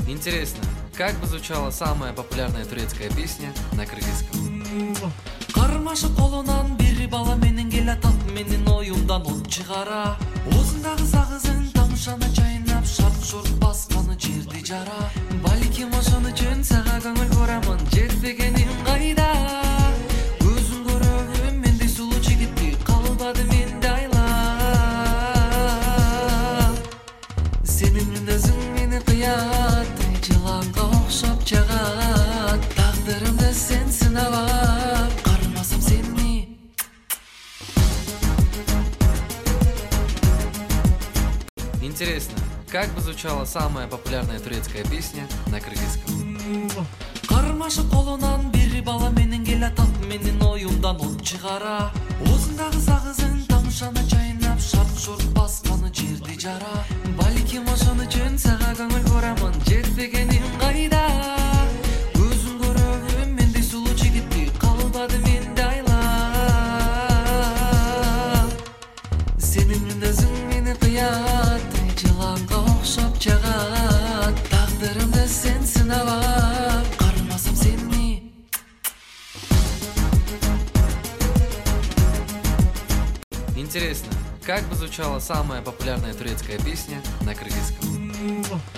Интересно, как бы звучала самая популярная турецкая песня на кыргызском? Кармашы колунан бир бала менен келатат, менин оюмдан от чыгара. Оозундагы сагызын тамшаны чайнап, шарт шурт басканы жерди жара. Балким ошон үчүн сага көңүл бурамын, жетпегеним кайда. Көзүң көрөгү мендей сулуу жигитти, калбады менде айла. Сенин мүнөзүң мени кыят, жыланга окшоп жагат. Тагдырымды сен сынабап, кармасам сени. Интересно, как бы звучала самая популярная турецкая песня на кыргызском? Кармашы колунан бир бала менен келатат, менин оюмдан от чыгара. Оозундагы сагызын тамшаны чайнап, шарт шурт басканы жерди жара. Балким ошон үчүн сага көңүл бурамын, жетпегеним кайда. Көзүң көрөгү мендей сулуу жигитти, калбады менде айла. Сенин мүнөзүң мени кыят, жыланга окшоп жагат. Тагдырымды сен сынабап, кармасам сени. Интересно, как бы звучала самая популярная турецкая песня на кыргызском?